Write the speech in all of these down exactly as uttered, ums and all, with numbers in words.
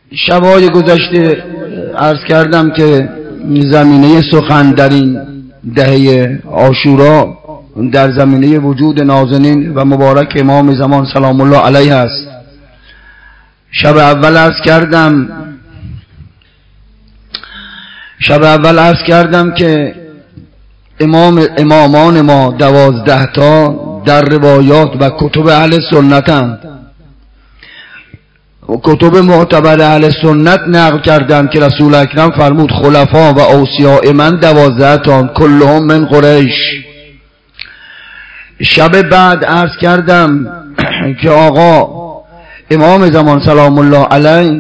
شبای گذشته عرض کردم که زمینه سخن در این دهه عاشورا در زمینه وجود نازنین و مبارک امام زمان سلام الله علیه است. شب اول عرض کردم شب اول عرض کردم که امام امامان ما دوازده تا در روایات و کتب اهل سنتند و کتب معتبر اهل سنت نقل کردند که رسول اکرم فرمود خلفا و اوصیاء من دوازده تا کلهم من قریش. شب بعد عرض کردم که آقا امام زمان سلام الله علیه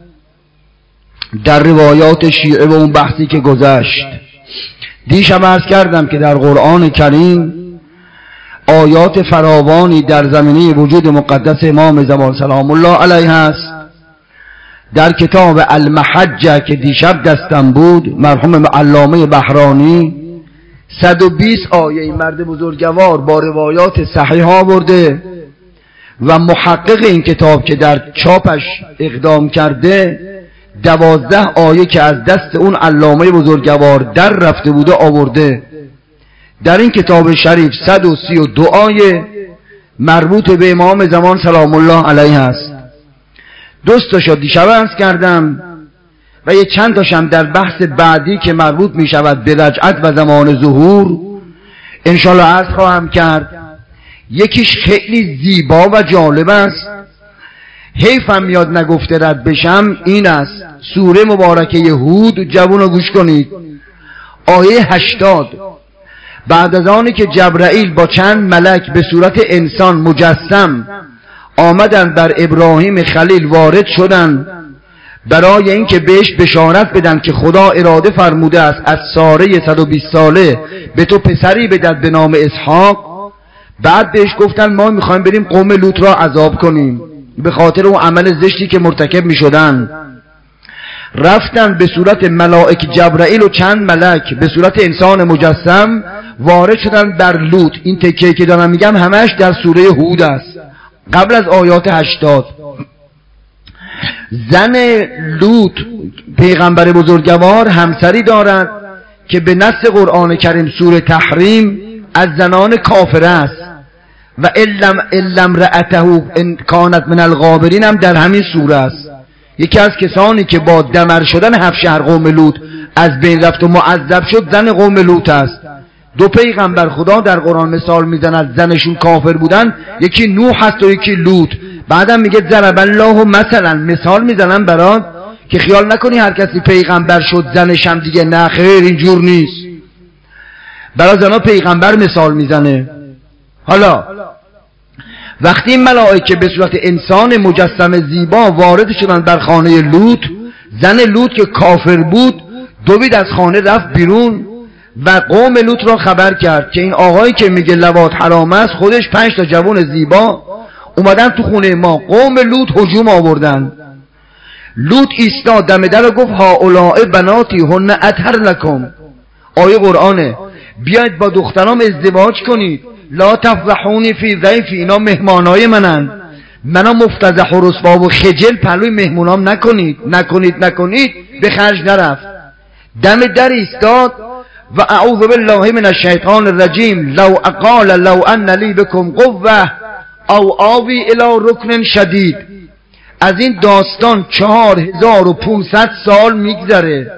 در روایات شیعه و اون بحثی که گذشت، دیشب عرض کردم که در قرآن کریم آیات فراوانی در زمینه وجود مقدس امام زمان سلام الله علیه است. در کتاب المحجه که دیشب دستم بود، مرحوم علامه بحرانی صد و بیست آیه مرد بزرگوار با روایات صحیح آورده و محقق این کتاب که در چاپش اقدام کرده دوازده آیه که از دست اون علامه بزرگوار در رفته بوده آورده. در این کتاب شریف صد و سی و دو آیه مربوط به امام زمان سلام الله علیه است. دوستاشا دیشب عرض کردم و یه چند تاشم در بحث بعدی که مربوط می شود به رجعت و زمان ظهور انشالله عرض خواهم کرد. یکیش خیلی زیبا و جالب است، حیفم میاد نگفته رد بشم، این است سوره مبارکه هود. جوانو گوش کنید، آیه هشتاد. بعد از آنی که جبرائیل با چند ملک به صورت انسان مجسم آمدن بر ابراهیم خلیل وارد شدن برای اینکه بهش بشارت بدن که خدا اراده فرموده است از ساره صد و بیست ساله به تو پسری بدهد به نام اسحاق، بعد بهش گفتن ما میخوایم بریم قوم لوط را عذاب کنیم به خاطر اون عمل زشتی که مرتکب میشدن. رفتن به صورت ملائک جبرائیل و چند ملک به صورت انسان مجسم وارد شدن بر لوط. این تکیه که دارم میگم همش در سوره هود است قبل از آیات هشتاد. زن لوط پیغمبر بزرگوار همسری دارد که به نص قرآن کریم سوره تحریم از زنان کافر است و الم الم رأته ان کانت من الغابرین هم در همین سوره است. یکی از کسانی که با دمر شدن هفت شهر قوم لوط از بین رفت و معذب شد زن قوم لوط است. دو پیغمبر خدا در قرآن مثال میزنند زنشون کافر بودن، یکی نوح هست و یکی لوط. بعدم میگه ضرب الله مثلا، مثال میزنن برات که خیال نکنی هر کسی پیغمبر شد زنش هم دیگه نه، خیر اینجور نیست. برای زنا پیغمبر مثال میزنه. حالا وقتی این ملائکه به صورت انسان مجسم زیبا وارد شدن در خانه لوط، زن لوط که کافر بود دوید از خانه رفت بیرون و قوم لوط را خبر کرد که این آقایی که میگه لواط حرام است خودش پنج تا جوان زیبا اومدن تو خونه ما. قوم لوط هجوم آوردن. لوط ایستاد دم در و گفت هؤلاء بناتی هن اطهر لکم. آیه قرآنه، بیاید با دخترام ازدواج کنید. لا تفضحونی فی ضیفی، اینا مهمانای منن، منو مفتضح و رسوا و خجل پلوی مهمونام نکنید نکنید نکنید به خرج نرفت. دم در ایستاد و اعوذ بالله من الشیطان الرجیم لو اقال لو ان لی بکم قوه او آوی الی رکن شدید. از این داستان چهار هزار و پونصد سال میگذره.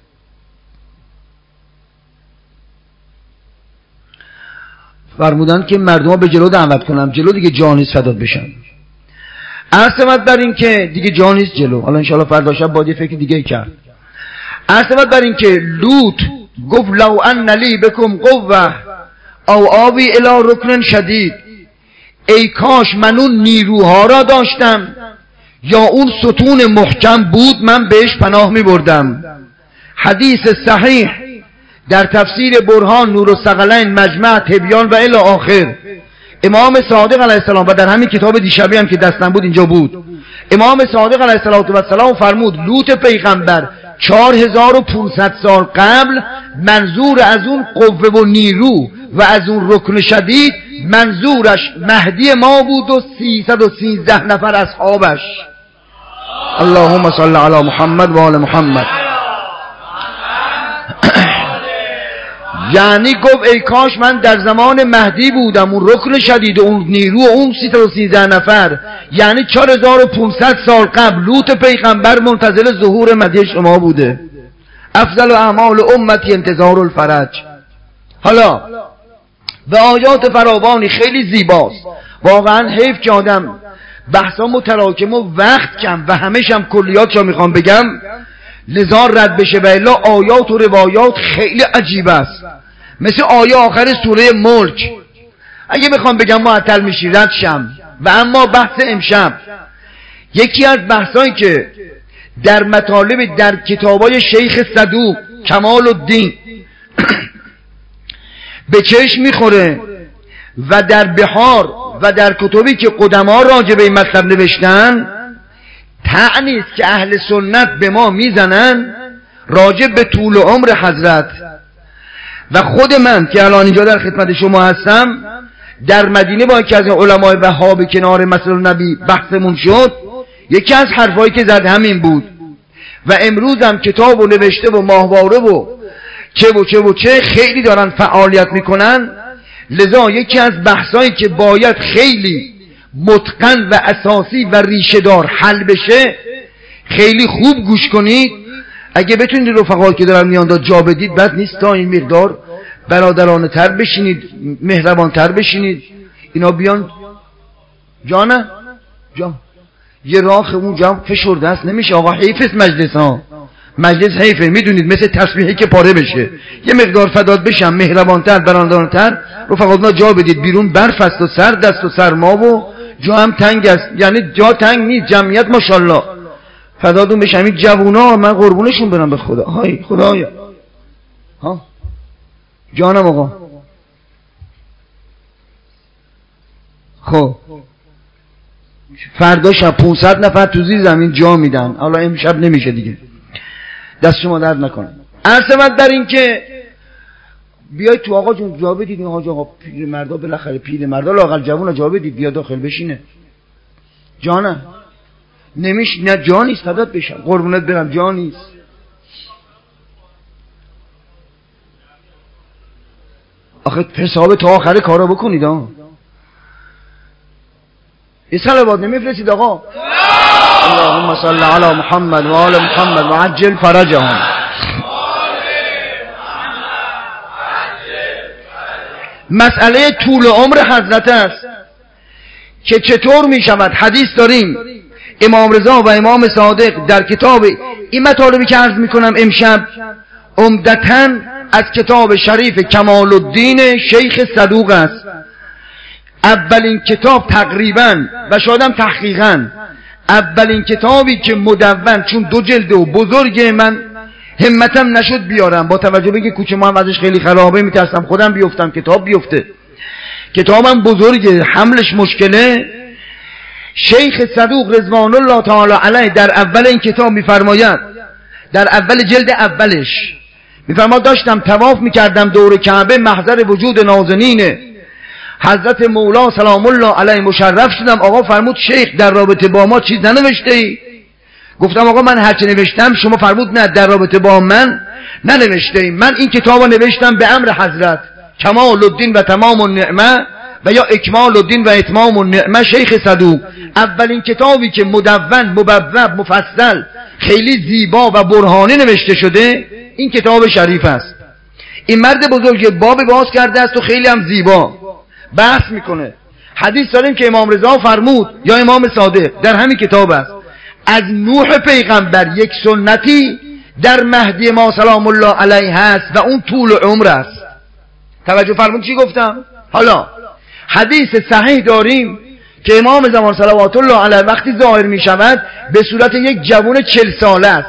فرمودن که مردم به جلو دعوت کنم، جلو دیگه جانیز فداد بشن. عرض بر این که دیگه جانیز جلو، حالا انشاءالله فردا شب باید فکر دیگه کرد. عرض بر این که لوط گفت لو ان لی بکم قوه او آوی الی رکن شدید، ای کاش من اون نیروها را داشتم یا اون ستون محکم بود من بهش پناه می بردم. حدیث صحیح در تفسیر برهان نور الثقلین مجمع تبیان و الی آخر، امام صادق علیه السلام و در همین کتاب دیشبی هم که دستم بود اینجا بود، امام صادق علیه السلام فرمود لوط پیغمبر چهار هزار و پونصد سال قبل منظور از اون قوه و نیرو و از اون رکن شدید منظورش مهدی ما بود و سیصد و سیزده نفر اصحابش. اللهم صل علی محمد و آل محمد. یعنی گفت ای کاش من در زمان مهدی بودم، اون رکن شدید و اون نیرو و اون سی تا سیزده نفر، یعنی چهار هزار و پانصد سال قبل لوط پیغمبر منتظر ظهور مهدی شما بوده. افضل اعمال امتی انتظار الفرج. حالا به آیات فراوانی خیلی زیباست، واقعا حیف که آدم بحثا متراکم و وقت کم و همش هم کلیاتشو میخوام بگم لذا رد بشه، و الا آیات و روایات خیلی عجیب است، مثل آیه آخر سوره ملک. اگه میخوام بگم معطل میشی رد شم. و اما بحث امشب یکی از بحثایی که در مطالب در کتابای شیخ صدوق کمال الدین به چشم میخوره و در بحار و در کتبی که قدما راجع به این مطلب نوشتن، طعنی است که اهل سنت به ما میزنن راجع به طول عمر حضرت. و خود من که الان اینجا در خدمت شما هستم، در مدینه با یکی از علمای وهاب کنار مسجد نبی بحثمون شد، یکی از حرفایی که زد همین بود. و امروز هم کتاب و نوشته و ماهواره و چه و چه و چه خیلی دارن فعالیت میکنن. لذا یکی از بحثایی که باید خیلی متقن و اساسی و ریشه دار حل بشه، خیلی خوب گوش کنید. اگه بتونید رفقایی که دارن میان جا بدید بد نیست، تا این مقدار برادرانه تر بشینید، مهربان تر بشینید. اینا بیان جانه جان یه راه اونجا هم فشرده است، نمیشه آقا، حیف است مجلس ها، مجلس حیفه، میدونید مثل تسبیحی که پاره بشه. یه مقدار فداد بشم، مهربانتر برادرانتر رفقاتنا جا بدید. بیرون برف است و سرد است و سرما و جا هم تنگ است، یعنی جا تنگ نیست، جمعیت ماشاءالله. فدادون بشم این جوونا، من قربونشون برم به خدا. های خدایا ها جانم آقا. خب فردا شب پانصد نفر تو زیر زمین جا میدن، حالا امشب نمیشه دیگه، دست شما درد نکنه. عرض در این که بیاید تو آقا جون جا بدید، این حاج آقا پیر مردا بالاخره پیر مردا لااقل جوونا جا بدید، بیا داخل بشینه. جانه نمیش نه جا نیست، فدات بشم قربونت برم، جا نیست. آخه حساب تا آخر کارا بکنید ها. این صلوات نمیفرستید آقا؟ اللهم صل علی محمد و آل محمد و عجل فرجهم. مسئله طول عمر حضرت است که چطور می شود. حدیث داریم امام رضا و امام صادق در کتاب، این مطالبی که عرض می کنم امشب عمدتاً از کتاب شریف کمال الدین شیخ صدوق است. اولین کتاب تقریباً و شایدم تحقیقاً اولین کتابی که مدون، چون دو جلده و بزرگه، من همتم نشد بیارم با توجه به که کوچه ما هم ازش خیلی خرابه، میترسم خودم بیفتم کتاب بیفته. کتابم بزرگه، حملش مشکله. شیخ صدوق رضوان الله تعالی علیه در اول این کتاب میفرماید، در اول جلد اولش میفرماید داشتم طواف میکردم دور کعبه، محضر وجود نازنین حضرت مولا سلام الله علیه مشرف شدم. آقا فرمود شیخ در رابطه با ما چیز ننوشته ای؟ گفتم آقا من هرچی نوشتم. شما فرمود نه در رابطه با من ننوشته ای، من این کتاب رو نوشتم به امر حضرت کمال الدین و تمام النعمه و یا اکمال الدین و اتمام النعمه شیخ صدوق. اولین کتابی که مدون مبوب مفصل خیلی زیبا و برهانی نوشته شده این کتاب شریف است. این مرد بزرگ باب باز کرده است و خیلی هم زیبا بحث میکنه. حدیث داریم که امام رضا فرمود یا امام صادق در همین کتاب است، از نوح پیغمبر یک سنتی در مهدی ما سلام الله علیه هست و اون طول عمر است. توجه فرمود چی گفتم؟ حالا حدیث صحیح داریم که امام زمان صلوات الله علیه وقتی ظاهر می شود به صورت یک جوان چل ساله است.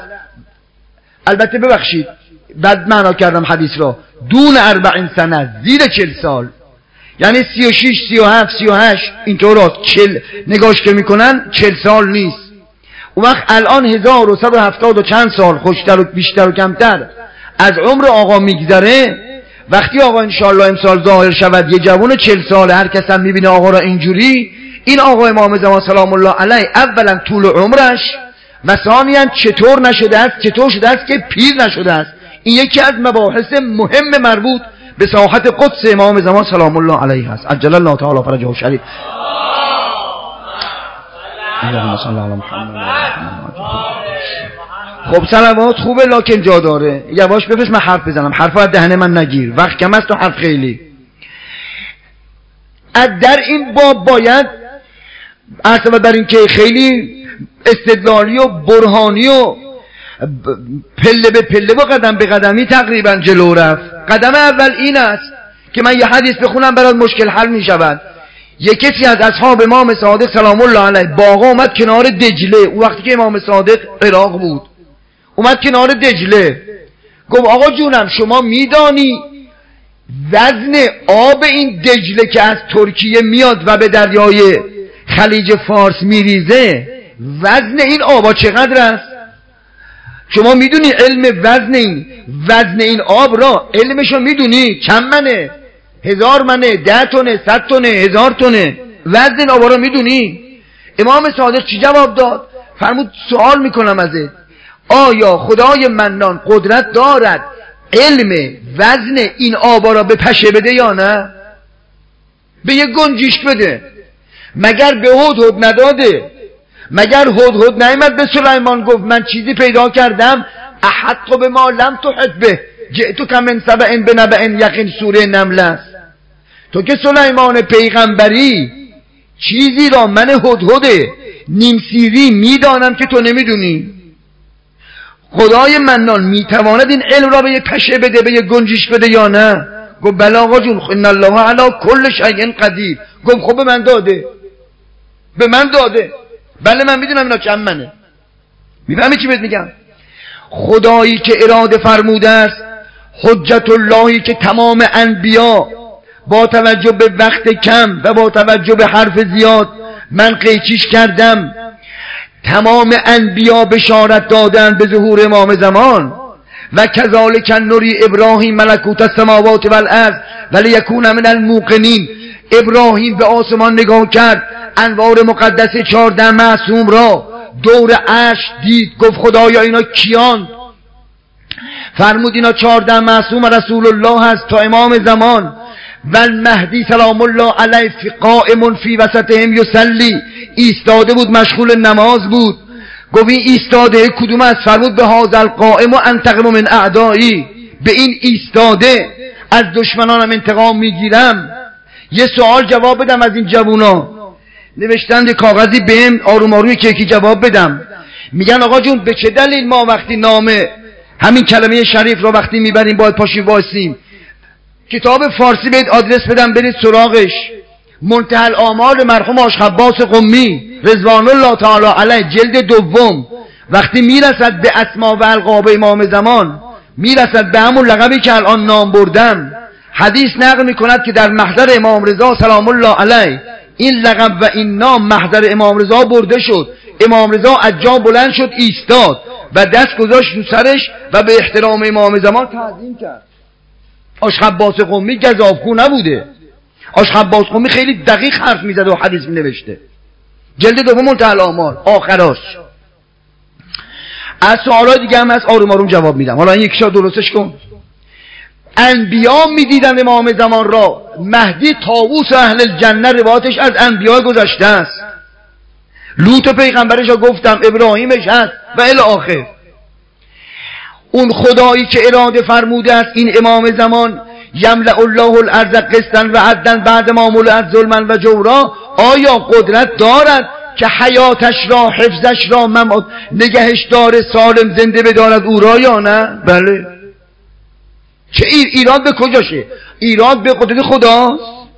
البته ببخشید بد معنا کردم حدیث را، دون اربعین سنه، زیر چل سال، یعنی سی و شش سی و هفت سی و هشت اینطور است. چل نگاش که میکنن چل سال نیست. اون وقت الان هزار و صد و هفتاد و چند سال خوشتر و بیشتر و کمتر از عمر آقا میگذره. وقتی آقا انشاءالله امسال ظاهر شود یه جوان چل ساله، هر کس هم میبینه آقا را اینجوری، این آقا امام زمان سلام الله علیه اولا طول عمرش و ثانیاً چطور نشده است، چطور شده است که پیر نشده است. این یکی از مباحث مهم مربوط به ساحت قدس امام زمان سلام الله علیه است. عجل الله تعالی فرجه الشریف. اللهم صل علی محمد. خب صلوات خوبه لکن جا داره. یواش بفرست من حرف بزنم، حرف از دهن من نگیر، وقت کم است و حرف خیلی. در این باب باید علاوه بر این که خیلی استدلالی و برهانی و پله به پله و قدم به قدمی تقریبا جلو رفت. قدم اول این است که من یه حدیث بخونم برات مشکل حل می شود. یک کسی از اصحاب امام صادق سلام الله علیه با آقا اومد کنار دجله، او وقتی که امام صادق عراق بود اومد کنار دجله، گفت آقا جونم شما میدانی وزن آب این دجله که از ترکیه میاد و به دریای خلیج فارس میریزه، وزن این آبا چقدر است؟ شما میدونی علم وزن این وزن این آب را علمشو میدونی چند منه؟ هزار منه، ده تونه، صد تونه، هزار تونه، وزن این آب را میدونی؟ امام صادق چی جواب داد؟ فرمود سوال میکنم ازت، آیا خدای منان قدرت دارد علم وزن این آبا را به پشه بده یا نه؟ به یه گنجیشک بده. مگر به هدهد نداده؟ مگر هدهد نیامد به سلیمان گفت من چیزی پیدا کردم احط به ما لم تحط به جئتک من سبع بنبأ یقین، سوره نمل است. تو که سلیمان پیغمبری چیزی را من هدهد نیم سیری میدانم که تو نمیدونی. خدای منان میتواند این علم را به یه پشه بده، به یه گنجیش بده یا نه؟ گفت بله آقا جون، ان الله علی کل شیء قدیر. گفت خب به من داده، به من داده، بله من میدونم اینا چند منه. میفهمی چی بهت میگم؟ خدایی که اراده فرموده است، حجت اللهی که تمام انبیا با توجه به وقت کم و با توجه به حرف زیاد من قیچیش کردم، تمام انبیا بشارت دادن به ظهور امام زمان. و کذالک نری ابراهیم ملکوت السماوات والارض ولیکون من الموقنین. ابراهیم به آسمان نگاه کرد، انوار مقدس چهارده معصوم را دور عرش دید، گفت خدایا اینا کیان؟ فرمود اینا چهارده معصوم رسول الله هست تا امام زمان. و المهدی سلام الله علیه فی قائم فی وسطهم یصلی، ایستاده بود مشغول نماز بود. گفت این ایستاده کدوم است؟ فرمود به هذا القائم و انتقم من اعدایی، به این ایستاده از دشمنانم انتقام میگیرم. یه سوال جواب بدم از این جوونا، نوشتند کاغذی بهم آروم آروم که یکی جواب بدم. میگن آقا جون به چه دلیل ما وقتی نامه همین کلمه شریف را وقتی میبریم باید پاشی وایسیم؟ کتاب فارسی بهت آدرس بدم برید سراغش، منتهی الآمال مرحوم آش خباس قمی رضوان الله تعالی علیه جلد دوم، وقتی میرسد به اسما و القاب امام زمان، میرسد به همون لقبی که الان نام بردم، حدیث نقل میکند که در محضر امام رضا سلام الله علیه این لقب و این نام محضر امام رضا برده شد. امام رضا از جا بلند شد، ایستاد و دست گذاشت رو سرش و به احترام امام زمان تعظیم کرد. آش خباس قمی گزافگو نبوده. آش خباس قمی خیلی دقیق حرف میزد و حدیث مینوشته. جلد دوم منتهی الآمال آخراش. از سوالای دیگه هم هست، آروم آروم جواب میدم. حالا این یکیشا درستش کن. انبیا میدیدن امام زمان را. مهدی طاووس اهل الجنه روایتش از انبیا گذشته است. لوط پیغمبرش را گفتم، ابراهیمش هست و الی آخر. اون خدایی که اراده فرموده است این امام زمان یملأ الله الارض قسطا و عدلا بعد ما ملئت ظلما و جورا، آیا قدرت دارد که حیاتش را، حفظش را، ممات نگهش داره، سالم زنده بدارد او را یا نه؟ بله. چه ایراد به کجاشه؟ ایراد به قدرت خداست.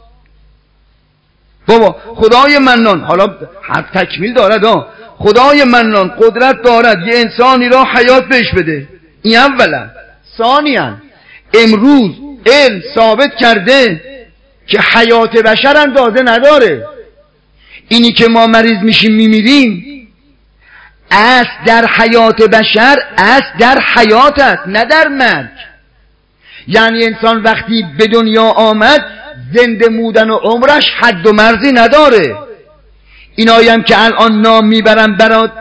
بابا خدای منان، حالا حرف تکمیل دارد ها، خدای منان قدرت دارد یه انسانی را حیات بهش بده. این اولا. ثانیاً امروز علم ثابت کرده که حیات بشر اندازه نداره. اینی که ما مریض میشیم میمیریم اصل در حیات بشر، اصل در حیات است نه در مرگ. یعنی انسان وقتی به دنیا آمد زنده مودن و عمرش حد و مرزی نداره. اینایی هم که الان نام میبرن برات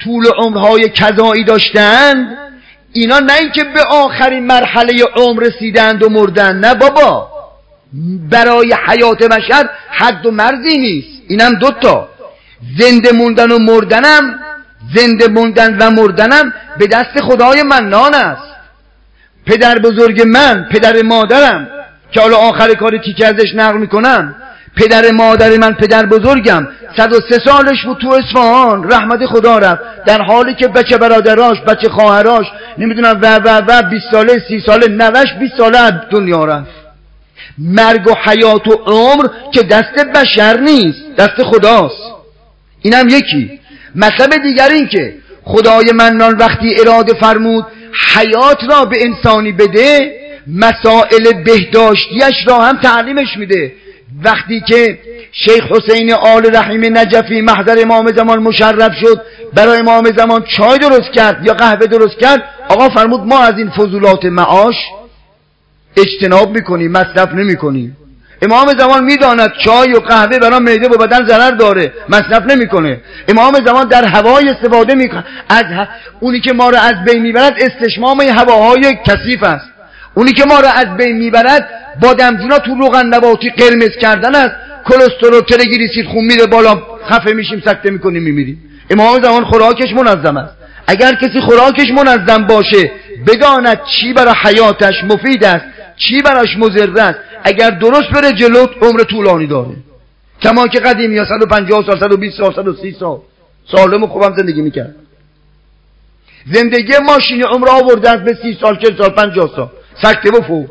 طول عمرهای کذایی داشتند، اینا نه اینکه به آخرین مرحله عمر رسیدند و مردن، نه بابا، برای حیات بشر حد و مرزی نیست. اینم دوتا، زنده موندن و مردنم، زنده موندن و مردنم به دست خدای منان است. پدر بزرگ من، پدر مادرم که حالا آخر کار تیکه ازش نقل میکنم، پدر مادر من، پدر بزرگم صد و سه سالش بود تو اصفهان، رحمت خدا رفت، در حالی که بچه برادراش، بچه خواهراش، نمیدونم و و و بیست ساله، سی ساله، نوش بیست ساله از دنیا رفت. مرگ و حیات و عمر که دست بشر نیست، دست خداست. اینم یکی. مطلب دیگر این که خدای منان وقتی اراده فرمود حیات را به انسانی بده، مسائل بهداشتیش را هم تعلیمش میده. وقتی که شیخ حسین آل رحیم نجفی محضر امام زمان مشرف شد، برای امام زمان چای درست کرد یا قهوه درست کرد، آقا فرمود ما از این فضولات معاش اجتناب میکنیم، مصرف نمیکنیم. امام زمان میداند چای و قهوه برای معده و بدن ضرر داره، مصرف نمیکنه. امام زمان در هوای استفاده میکنه. از ه... اونی که ما را از بین میبرد استشمام هواهای کثیف است. اونی که ما را از بین میبرد بادمجونا تو روغن نباتی قرمز کردن است. کلسترول، تریگلیسیرید خون میره بالا، خفه میشیم، سکته میکنیم، میمیریم. امام زمان خوراکش منظم است. اگر کسی خوراکش منظم باشه، بداند چی برای حیاتش مفید است، چی براش مضر است، اگر درست بره جلو، عمر طولانی داره. کما که قدیمی ها صد و پنجاه سال، صد و بیست سال، صد و سی سال سالم و خوبم زندگی میکرد. زندگی ماشین عمر آوردن به سی سال، چهل سال، پنجاه سال، سکته و فوت.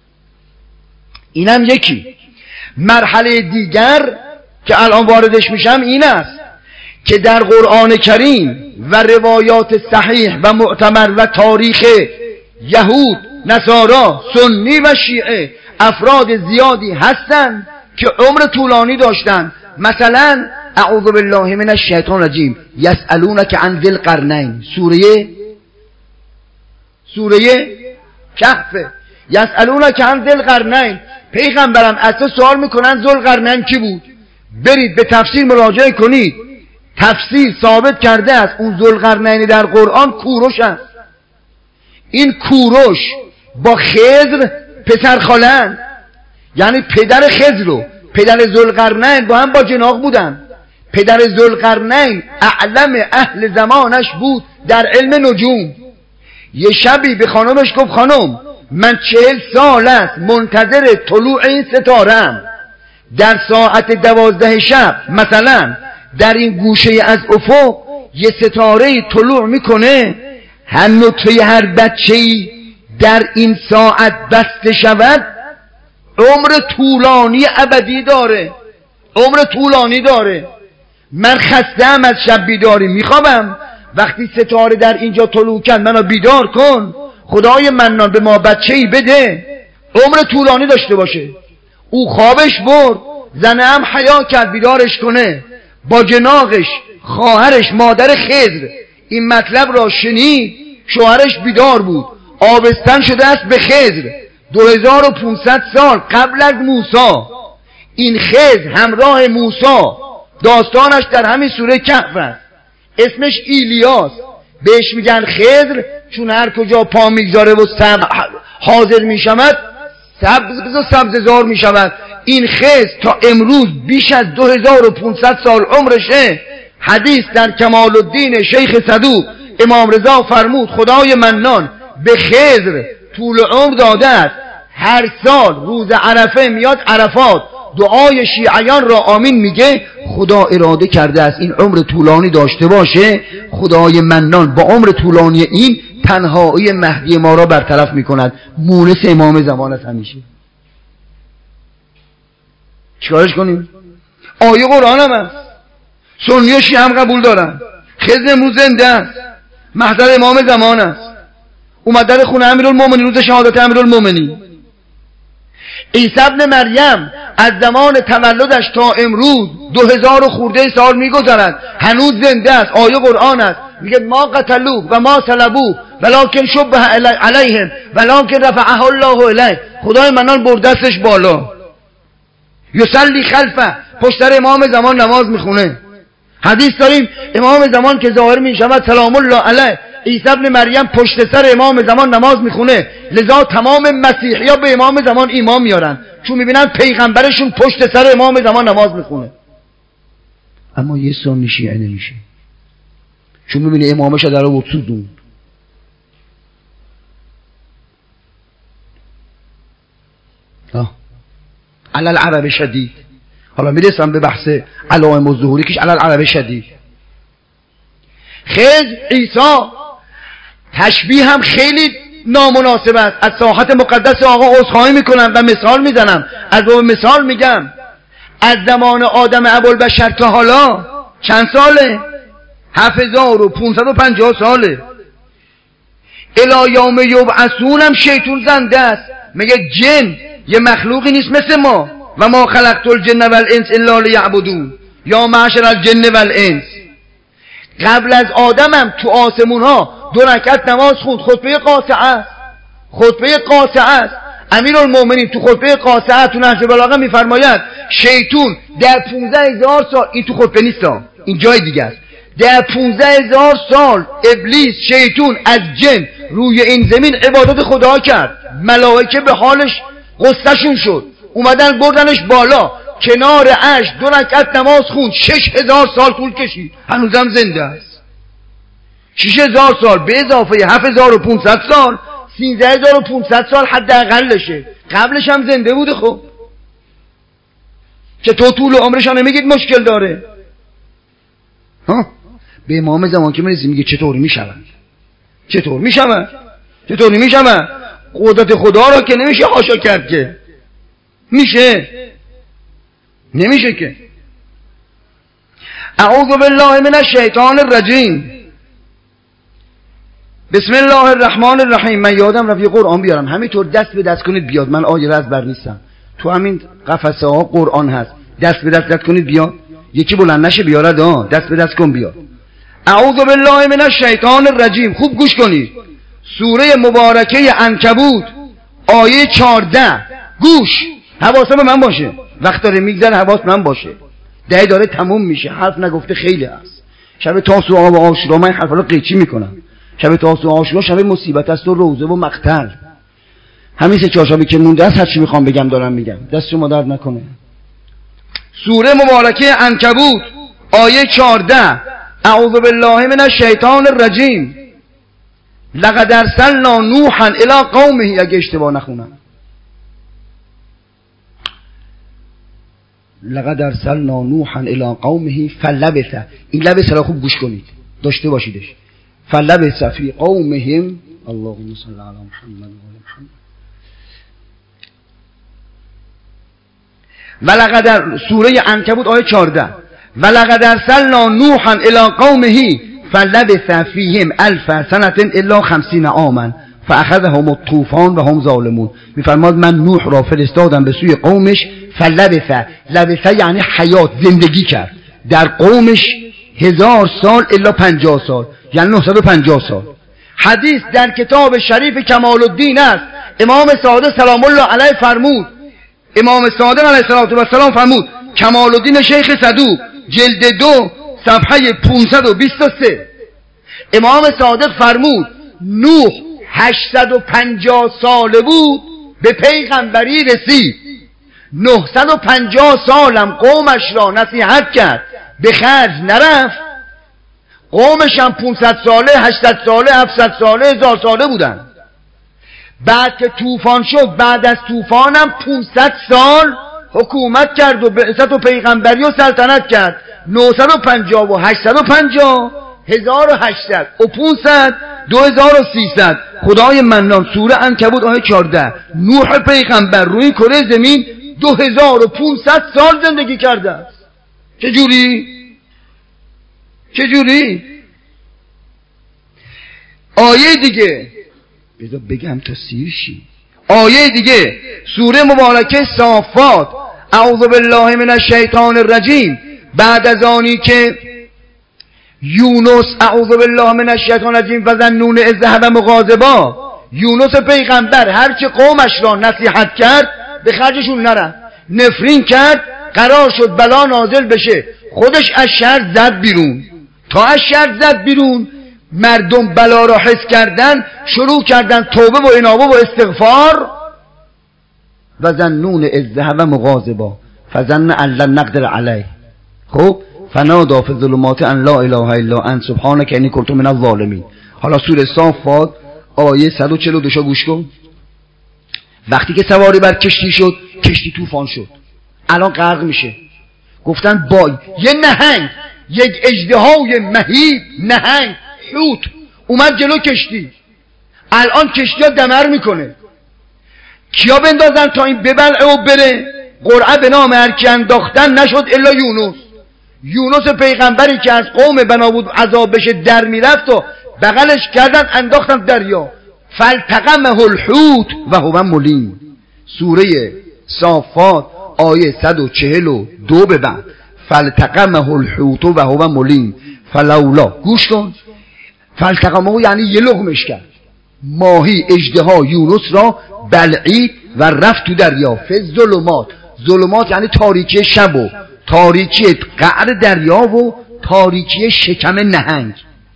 اینم یکی. مرحله دیگر که الان واردش میشم این است که در قرآن کریم و روایات صحیح و معتبر و تاریخ یهود، نصارا، سنی و شیعه افراد زیادی هستند که عمر طولانی داشتن. مثلا اعوذ بالله من الشیطان الرجیم، یسألونک عن ذی القرنین، سوره سوره کهف، یسألونک عن ذی القرنین. پیغمبرم از تو سوال میکنن ذوالقرنین کی بود؟ برید به تفسیر مراجعه کنید، تفسیر ثابت کرده است اون ذوالقرنین در قرآن کوروش است. این کوروش با خضر پسر خاله‌اند، یعنی پدر خضر و پدر ذوالقرنین با هم با جناق بودن. پدر ذوالقرنین اعلم اهل زمانش بود در علم نجوم. یه شبی به خانمش گفت خانم من چهل سال است منتظر طلوع این ستارم، در ساعت دوازده شب مثلا در این گوشه از افق یه ستاره طلوع میکنه، هر نطفه هر بچه‌ای در این ساعت بسته شود عمر طولانی ابدی داره، عمر طولانی داره. من خسته‌ام از شب بیداری، میخوابم، وقتی ستاره در اینجا طلوع کرد منو بیدار کن، خدای منان به ما بچه‌ای بده عمر طولانی داشته باشه. او خوابش برد، زنه هم حیا کرد بیدارش کنه، با جناقش خواهرش مادر خضر این مطلب را شنید، شوهرش بیدار بود، آبستن شده است به خضر دو هزار و پانصد سال قبل از موسی. این خضر همراه موسی، داستانش در همین سوره کهف است. اسمش ایلیاس، بهش میگن خضر چون هر کجا پا میگذاره و سبز حاضر میشود، سبز و سبززار میشود. این خضر تا امروز بیش از دو هزار و پانصد سال عمرشه. حدیث در کمال الدین شیخ صدوق امام رضا فرمود خدای منان به خضر طول عمر داده است. هر سال روز عرفه میاد عرفات، دعای شیعیان را آمین میگه، خدا اراده کرده است این عمر طولانی داشته باشه، خدای منان با عمر طولانی این تنهایی مهدی ما را برطرف میکند. مونس امام زمان است همیشه. چیکارش کنیم؟ آیه قرآن هم هست، سنی و شیعه هم قبول دارن. خضر امروز زنده است، محضر امام زمان است، اومد در خونه امیرالمومنین روز شهادت امیرالمومنین. عیسی ابن مریم از زمان تولدش تا امروز دو هزار و خورده سال میگذرد، هنوز زنده است. آیه قرآن است میگه ما قتلوه و ما صلبوه ولکن شبه علیهم ولکن رفعه الله الیه. خدای منان بردستش بالا، یصلی خلفه، پشت سر امام زمان نماز میخونه. حدیث داریم امام زمان که ظاهر می شود سلام الله علیه، عیسی ابن مریم پشت سر امام زمان نماز میخونه، لذا تمام مسیحی‌ها به امام زمان ایمان میارن چون میبینن پیغمبرشون پشت سر امام زمان نماز میخونه. اما یه سنی شیعه نمیشه چون میبینه امامش در آورد سوزون. علل عرب شدید. حالا میرسم به بحث علائم الظهوری کش علل عرب شدید. خیلی عیسی تشبیه هم خیلی نامناسب است. از ساحت مقدس آقا عذرخواهی میکنم و مثال میزنم. از باب مثال میگم از زمان آدم ابوالبشر تا حالا چند ساله؟ هفت هزار و پانصد و پنجاه ساله. الی یوم یبعثون هم شیطون زنده است. میگه جن یه مخلوقی نیست مثل ما. و ما خلقت الجن والانس الا لیعبدون یا معشر الجن والانس. قبل از آدمم تو آسمون ها دو رکعت نماز خوند، خطبه قاطعه است. خطبه قاطعه است. امیرالمومنین تو خطبه قاطعه تو نهج البلاغه میفرماید شیطون در پانزده هزار سال، این تو خطبه نیست، این جای دیگه است، در پانزده هزار سال ابلیس شیطون از جن روی این زمین عبادت خدا کرد. ملائکه به حالش غصه‌شون شد، اومدن بردنش بالا کنار عرش دو رکعت نماز خوند. شش هزار سال طول کشید، هنوزم زنده است. شش هزار سال به اضافه هفت هزار و پانصد سال، سیزده هزار و پانصد سال حداقلشه. قبلش هم زنده بوده. خب چطور طول عمرش هم نمیگید مشکل داره؟ ها به امام زمان که میرسیم میگه چطوری میشوند؟ چطور میشوند؟ چطوری میشوند؟ قدرت خدا را که نمیشه حاشا کرد که. میشه؟ نمیشه که. اعوذ بالله من الشیطان الرجیم. بسم الله الرحمن الرحیم. من یادم رفت یه قرآن بیارم، همینطور دست به دست کنید بیاد. من آیه از بر نیستم، تو همین قفسه ها قرآن هست، دست به دست دست کنید بیاد. یکی بلند نشه بیارد، ها دست به دست کن بیاد. اعوذ بالله من الشیطان الرجیم. خوب گوش کنید. سوره مبارکه عنکبوت آیه چهارده. گوش، حواس به من باشه، وقت داره میگذره حواس من باشه. ده داره تموم میشه، حرف نگفته خیلی هست. شب تاسوعا و عاشورا من حرفا رو قیچی میکنم. شب تاسوعا و عاشورا شب مصیبت است و روزه و مقتل. همین سه چهار شبی که مونده است هر چی میخوام بگم دارم میگم، دست شما درد نکنه. سوره مبارکه عنکبوت آیه چهارده. اعوذ بالله من الشیطان الرجیم. لقد ارسلنا نوحا الی قومه. اگه اشتباه نخونم، لقد ارسلنا نوحا الی قومه فلبث. این لبث را خوب گوش کنید، داشته باشیدش. فلبث فی قومهم. اللهم صل علی محمد و آل محمد. ولقد سوره عنکبوت آیه چهارده. ولقد ارسلنا نوحا الی قومه فلبث فیهم الف سنه الا خمسین عاما فاخذهم الطوفان و هم ظالمون. میفرماد من نوح را فرستادم به سوی قومش. فلبث، لبث یعنی حیات، زندگی کرد در قومش هزار سال الا پنجاه سال، یعنی نهصد و پنجاه سال. حدیث در کتاب شریف کمال الدین است. امام صادق سلام الله علیه فرمود، امام صادق علیه السلام فرمود، کمال الدین شیخ صدوق جلد دو صفحه پانصد و بیست و سه. امام صادق فرمود نوح هشتصد و پنجاه ساله بود به پیغمبری رسید. نهصد و پنجاه سالم قومش را نصیحت کرد، به خرج نرفت. قومش هم پانصد ساله، هشتصد ساله، هفتصد ساله، هزار ساله بودن. بعد که طوفان شد، بعد از طوفانم پانصد سال حکومت کرد و بعثت و پیغمبری و سلطنت کرد. نهصد و پنجاه و هشتصد و پنجاه، هزار و هشتصد و پانصد، دو هزار و سیصد. خدای منان سوره عنکبوت آیه چهارده. نوح پیغمبر روی کره زمین دو هزار و پانصد سال زندگی کرده است. چجوری؟ چجوری؟ آیه دیگه بذار بگم تا سیر شی. آیه دیگه سوره مبارکه صافات. اعوذ بالله من الشیطان الرجیم. بعد از آنی که یونس اعوذ بالله من الشیطان الرجیم فظنون اذ ذهب مغاضبا، یونس پیغمبر هرچه قومش را نصیحت کرد به خرجشون نرفت، نفرین کرد، قرار شد بلا نازل بشه. خودش از شهر زد بیرون. تا از شهر زد بیرون مردم بلا را حس کردن، شروع کردن توبه و انابه و استغفار. و ظنون اذ ذهب مغاضبا فظن ان لن نقدر علیه. خب فنادی فی الظلمات ان لا اله الا انت سبحانک انی کنت من الظالمین. حالا سوره صافات آیه صد و چهل و دو گوش کن. وقتی که سواری بر کشتی شد، کشتی طوفان شد، الان غرق میشه. گفتن با یه نهنگ، یک اژدهای مهیب، نهنگ حوت اومد جلو کشتی، الان کشتی ها دمر میکنه. کیا بندازن تا این ببلعه و بره؟ قرعه به نام هر کی انداختن نشد الا یونس. یونس پیغمبری که از قوم بنا بود عذاب بشه در میرفت و بغلش کردن انداختن دریا. فالتقمه الحوت و هو ملیم. سوره صافات آیه صد و چهل و دو به بعد. فالتقمه الحوت و هو ملیم فلولا. گوش کن، فالتقمه یعنی یه لقمش کرد. ماهی اژدها یونس را بلعید و رفت تو دریا. فی ظلمات، ظلمات یعنی تاریکی شب و تاریکی قعر دریا و تاریکی شکم نهنگ.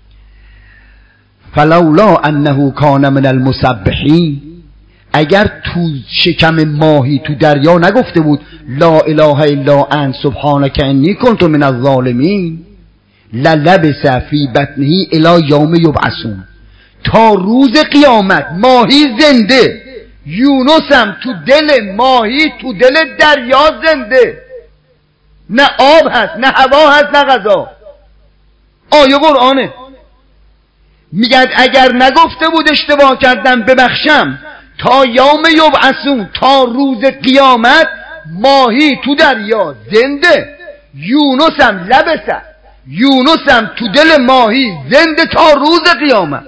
فلولا انه کان من المسبحین، اگر تو شکم ماهی تو دریا نگفته بود لا اله الا انت سبحانک انی کنت من الظالمین للبث فی بطنه الی یوم یبعثون. تا روز قیامت ماهی زنده، یونسم تو دل ماهی تو دل دریا زنده. نه آب هست نه هوا هست نه غذا. آیه قرآنه. میگن اگر نگفته بود اشتباه کردم ببخشم، تا یوم یبعثون، تا روز قیامت ماهی تو دریا زنده، یونسم لبسه، یونسم تو دل ماهی زنده تا روز قیامت.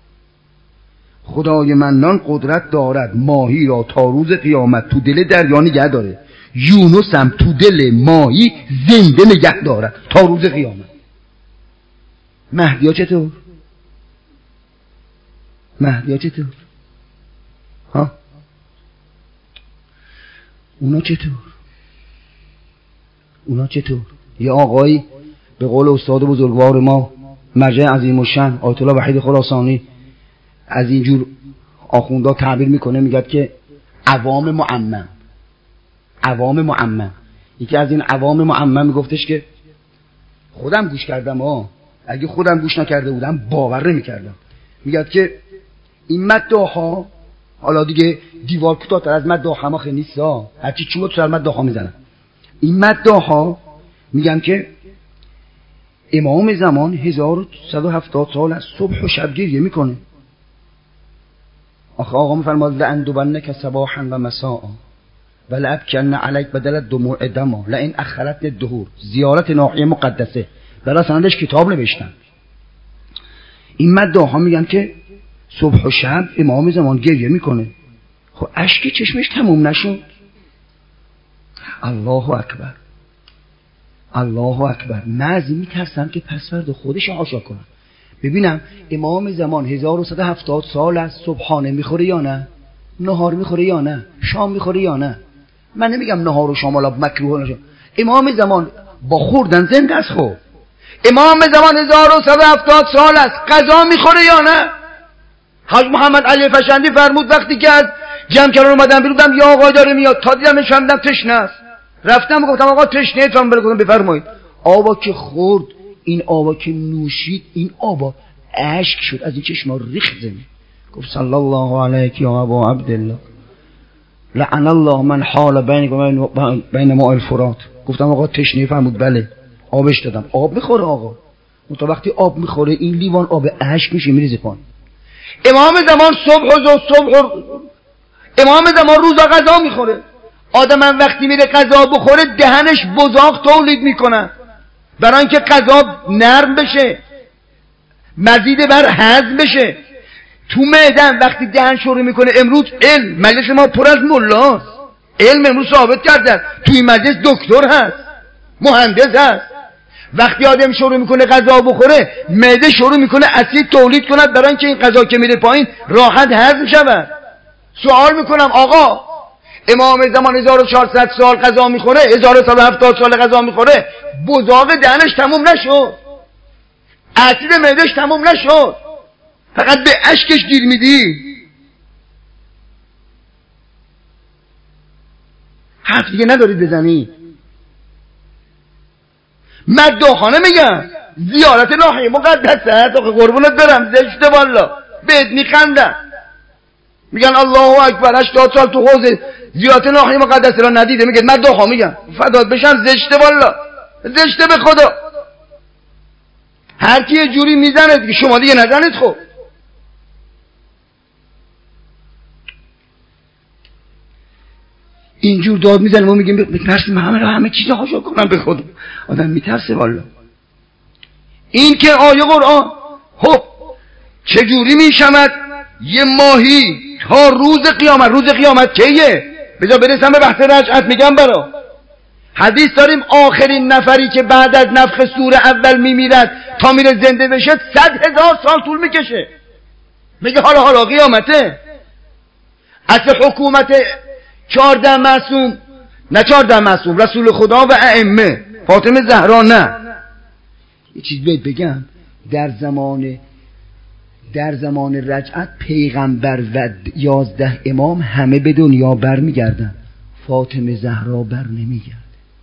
خدای منان قدرت دارد ماهی را تا روز قیامت تو دل دریا نگه داره، یونسم تو دل ماهی زنده نگه دارد تا روز قیامت. مهدیا چطور؟ مهدیا چطور؟ ها؟ اونا چطور؟ اونا چطور؟ یه آقایی به قول استاد بزرگوار ما مرجع عظیم الشأن آیت الله وحید خراسانی از اینجور آخوندا تعبیر میکنه، میگه که عوام معمم، عوام معمم. یکی از این عوام معمم میگفتش که خودم گوش کردم ها، اگه خودم گوش نکرده بودم باور نمیکردم. میگه که این مداحا، حالا دیگه دیوار کوتاه‌تر از مداحا ما خیلی نیست ها، هرچی چوب تو مداحا میزنن. این مداحا میگن که امام زمان هزار و صد و هفتاد سال از صبح و شب گریه میکنه. آخه آقا میفرماد لأندبنک صباحا و مساء و لأبکن علیک بدل الدموع دما لئن اخرتنی الدهور. زیارت ناحیه مقدسه، برای سندش کتاب نوشتن. این مداحا میگن که صبح و شب امام زمان گریه میکنه. خب اشک چشمش تموم نشد. الله اکبر، الله اکبر. من از این میترسم که پس فردا خودش عاشا کنم. ببینم امام زمان هزار و صد و هفتاد سال از صبحانه میخوره یا نه، نهار میخوره یا نه، شام میخوره یا نه. من نمیگم نهار و شام حالا مکروه نشه، امام زمان با خوردن زنده است. خب امام زمان هزار و صد و هفتاد سال است، غذا میخوره یا نه؟ حاج محمد علی فشندی فرمود وقتی که از جمع کردن اومدم بیرون، گفتم یا آقا داره میاد، تا دیدم شمدم تشنه است، رفتم گفتم آقا تشنه تام برگردم بفرمایید. آبا که خورد، این آبا که نوشید، این آبا اشک شد از این چشما ریخت زمین. گفت صلی الله علیک یا ابا عبدالله لعن الله من حال بینک و بین ماء الفرات. گفتم آقا تشنه؟ فرمود بله. آبش دادم. آب میخوره آقا، تا وقتی آب میخوره این لیوان آب اشک میشه میریزه پایین. امام زمان صبح و صبح امام زمان روزا غذا میخوره. آدم وقتی میره غذا بخوره دهنش بزاق تولید میکنه برای اینکه غذا نرم بشه، مزید بر هضم بشه. تو معدن وقتی دهن شروع میکنه، امروز علم مجلس ما پر از ملاست، علم امروز ثابت کرده تو این مجلس دکتر هست، مهندس هست. وقتی آدم شروع میکنه غذا بخوره، معده شروع میکنه اسید تولید کنه برای اینکه این غذا که میره پایین راحت هضم شود. سوال میکنم آقا امام زمان هزار و چهارصد سال غذا میخوره، هزار و صد و هفتاد سال غذا میخوره، بزاق دهنش تموم نشد، عصیر معدهش تموم نشد، فقط به اشکش گیر میدی. حرف دیگه ندارید بزنی. مداخانه میگن زیارت ناحیه مقدسه، تو قربونت برم زشته والا، بهت میخندن میگن الله اکبر، هشتاد سال تو حوض زیارت ناحیه مقدسه را ندیده، میگه مداخا میگن فدات بشم، زشته والا، زشته به خدا. هر کی یه جوری میزنه که شما دیگه نزنید. خب اینجور داد میزنه، ما میگیم میترسیم همه را همه چیز هاشو کنم به خدا. آدم میترسه والا. این که آیه قرآن خب چجوری میشمد یه ماهی تا روز قیامت؟ روز قیامت کیه؟ بجا برسم به بحث رجعت میگم برا. حدیث داریم آخرین نفری که بعد از نفخ سور اول میمیرد تا میره زنده بشه صد هزار سال طول میکشه. میگه حالا حالا قیامته. اصل حکومت چهارده معصوم، نه چهارده معصوم، رسول خدا و ائمه، فاطمه زهرا نه. یه چیز بهت بگم، در زمان در زمان رجعت پیغمبر و یازده امام همه به دنیا بر میگردن، فاطمه زهرا بر نمیگرده.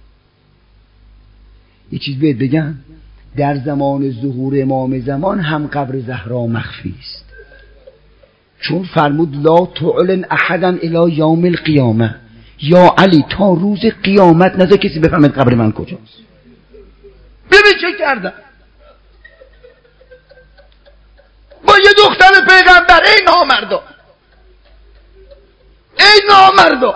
یه چیز بهت بگم، در زمان ظهور امام زمان هم قبر زهرا مخفی است، چون فرمود لا تعلن احدا الی یوم القیامه، یا علی تا روز قیامت نذار کسی بفهمه قبر من کجاست. ببین چه کردن با یه دختر پیغمبر. ای نامردا، ای نامردا.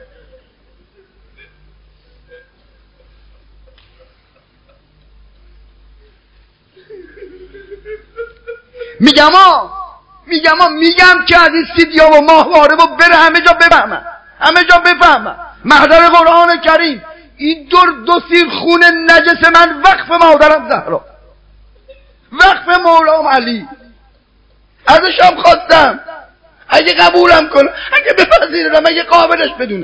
میگم ها میگم ها میگم که از این سیدیا و ماهواره و بره همه جا بفهمن، همه جا بفهمن. محضر قرآن کریم این دور دو سیر خون نجس من وقف مادرم زهرا، وقف مولام علی. ازشم خواستم اگه قبولم کنه، اگه بپذیرم، اگه قابلش بدونه.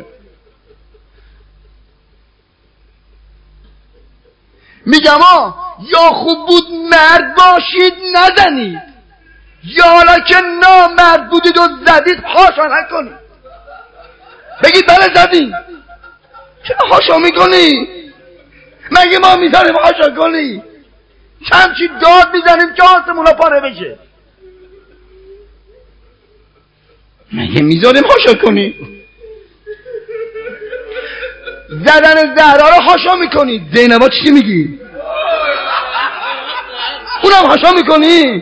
میگم ها یا خوب بود مرد باشید نزنید، یا حالا که نامرد بودید و زدید هاشا نکنید. بگید بله زدید، چرا هاشا میکنی؟ مگه ما میذاریم هاشا کنی؟ چمچی داد میزنیم که آسمونا پاره بشه. مگه میذاریم هاشا کنی؟ زدن زهرا رو هاشا میکنی. زینبا چی میگی؟ اونم هاشا میکنی؟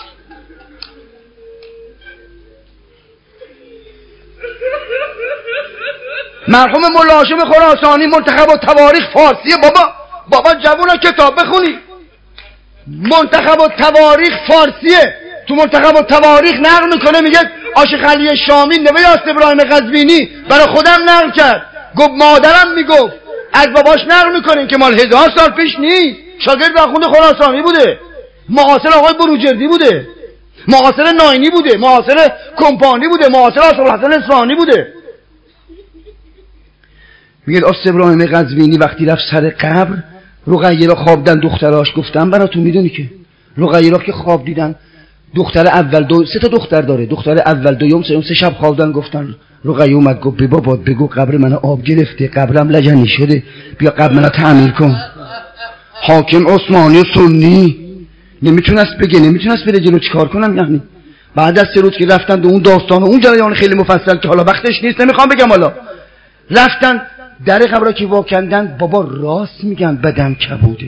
مرحوم مولا هاشم خراسانی منتخب و تواریخ فارسیه. بابا بابا جوونا کتاب بخونی. منتخب و تواریخ فارسیه. تو منتخب و تواریخ نقل میکنه، میگه عاشق علی شامی نوه ابراهیم قزوینی برای خودم نقل کرد، گفت مادرم میگفت. از باباش نقل میکنه که مال هزار سال پیش نیست، شاگرد آخوند خراسانی بوده، معاصر آقای بروجردی بوده، معاصر ناینی بوده، معاصر کمپانی بوده، معاصر آصف الحسن اصفهانی بوده. میگه آصف ابراهیم قزوینی وقتی رفت سر قبر، رقیه را خواب دیدن دختراش. گفتم براتون میدونی که رقیه را که خواب دیدن، دختر اول دو سه تا دختر داره، دختر اول دوم سوم سه شب خوابیدن. گفتن رقیه اومد گفت بی بابا بگو قبر من آب گرفته، قبرم لجنی شده، بیا قبر من تعمیر کن. حاکم عثمانی و سنی نمیتونست بگه، نمیتونست بره جلو. چیکار کنم یعنی؟ بعد از سه روز که رفتن دو اون داستان و اون جریان خیلی مفصل که حالا وقتش نیست نمیخوام بگم، حالا رفتن در قبر که واکندن، بابا راست میگن بدن کبوده.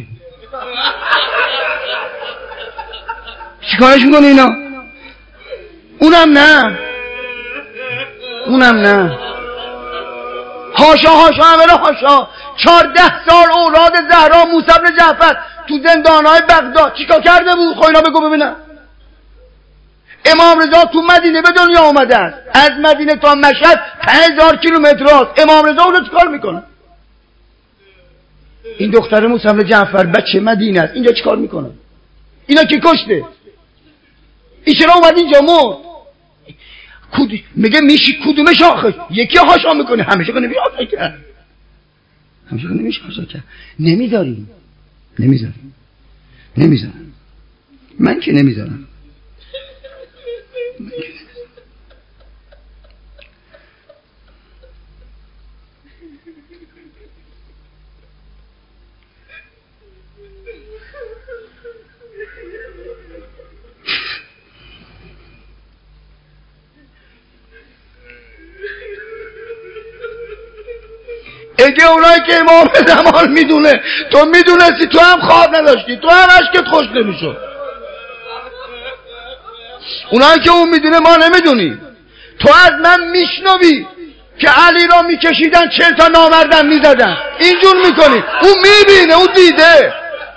چیکارش میکنه اینا؟ اونم نه، اونم نه. هاشا هاشا همه هاشا. چارده سال اولاد زهرا موسی بن جعفر تو زندانهای بغداد چیکار کرده بود؟ خب اینا بگو ببینم. امام رضا تو مدینه به دنیا آمده است، از مدینه تا مشهد پنج هزار کیلومتر است. امام رضا اونو چیکار میکنه؟ این دختر موسی بن جعفر بچه مدینه است، اینجا چیکار میکنه؟ اینا کی کشته؟ این چرا اومد اینجا مرد؟ کد... میگه میشی کدوم شاخه؟ یکی هاشا میکنه، همیشه که نمیشه هاشا کرد، همیشه که نمیشه هاشا کرد. نمیذاریم نمیذاریم نمیذارم من که نمیذارم من که اگه اونایی که امام زمان میدونه، تو میدونستی تو هم خواب نداشتی، تو هم عشقت خوش نمیشد. اونایی که اون میدونه ما نمیدونی. تو از من میشنوی که علی را میکشیدن چهل تا نامردن میزدن، اینجور میکنی. اون میبینه، اون دیده.